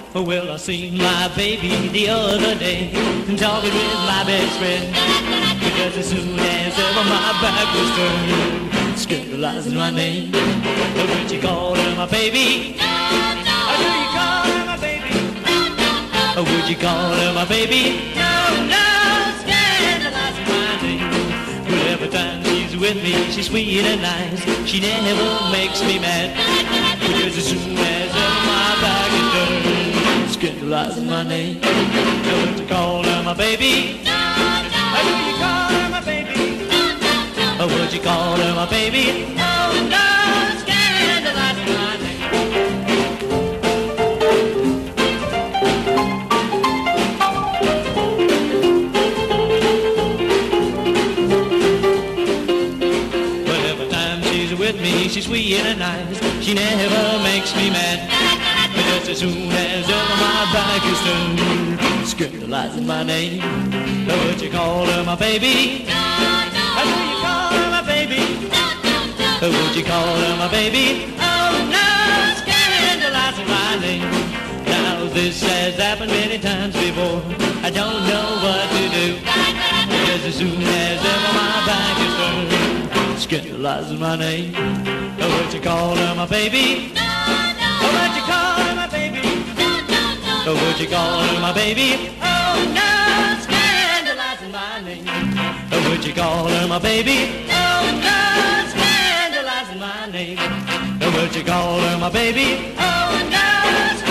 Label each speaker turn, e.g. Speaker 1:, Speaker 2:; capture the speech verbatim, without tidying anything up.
Speaker 1: Well, I seen my baby the other day talking with my best friend, because as soon as ever my back was turned, scandalizing my name. Would you call her my baby? Or do you call her my baby? Or would you call her my baby? No, no, scandalizing my name. Well, every time she's with me, she's sweet and nice. She never makes me mad, because as soon as ever my back is turned, scandalizing my name. Now would you call her my baby? Or do you call her my baby? Or would you call her my baby? Oh no, scandalizing my name. Well, every time she's with me, she's sweet and nice. She never makes me mad, but just as soon as ever my back is turned, scandalizing my name. Now would you call her my baby? Or do you call her my baby? Or would you call her my baby? Oh no, scandalizing my name. Now this has happened many times before. I don't know what to do, because as soon as ever my back is turned, scandalizing my name. Or would you call her my baby? Or would you call her my baby? Or would you call her my baby? Oh no, scandalizing my name. Or would you call her my baby? Oh no, scandalizing my name. Or would you call her my baby? Oh no,